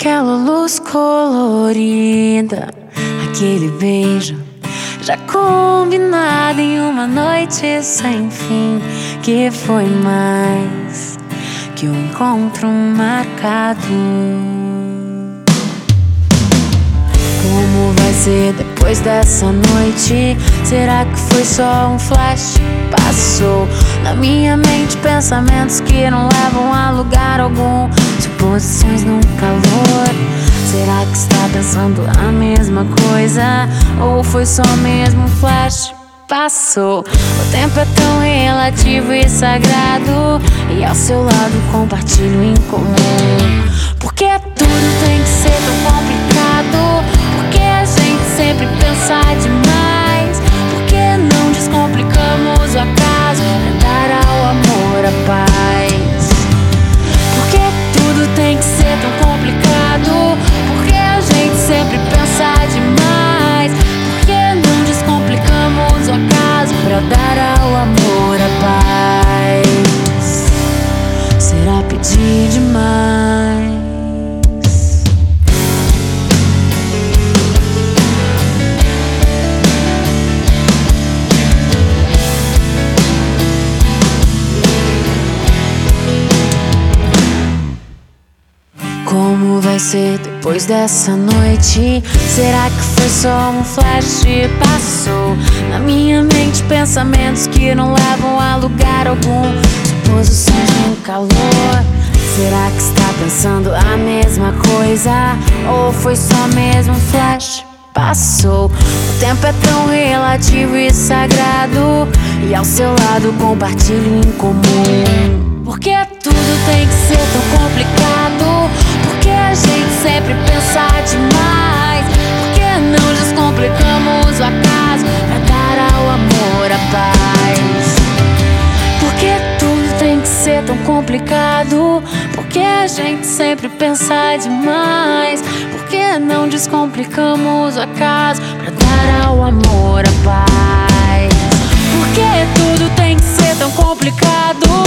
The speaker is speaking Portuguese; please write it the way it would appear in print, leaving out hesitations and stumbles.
Aquela luz colorida, aquele beijo já combinado em uma noite sem fim, que foi mais que um encontro marcado. Como vai ser depois dessa noite? Será que foi só um flash? Passou na minha mente pensamentos que não levam a lugar algum, suposições num calor. Será que está pensando a mesma coisa? Ou foi só mesmo um flash? Passou. O tempo é tão relativo e sagrado, e ao seu lado compartilho em comum. Porque tudo tem que ser tão complicado? Porque a gente sempre pensa demais? Porque não descomplicamos o acaso pra dar ao amor a paz? Porque tudo tem que ser tão complicado? Porque a gente sempre pensa demais? Porque não descomplicamos o acaso pra dar ao amor a paz? Será pedir demais? Como vai ser depois dessa noite? Será que foi só um flash? Passou na minha mente pensamentos que não levam a lugar algum, suposições no calor. Será que está pensando a mesma coisa? Ou foi só mesmo um flash? Passou. O tempo é tão relativo e sagrado, e ao seu lado compartilho em comum. Porque tudo tem que ser tão complicado? Porque a gente sempre pensa demais? Porque não descomplicamos o acaso pra dar ao amor a paz? Porque tudo tem que ser tão complicado? Porque a gente sempre pensa demais? Porque não descomplicamos o acaso pra dar ao amor a paz? Porque tudo tem que ser tão complicado?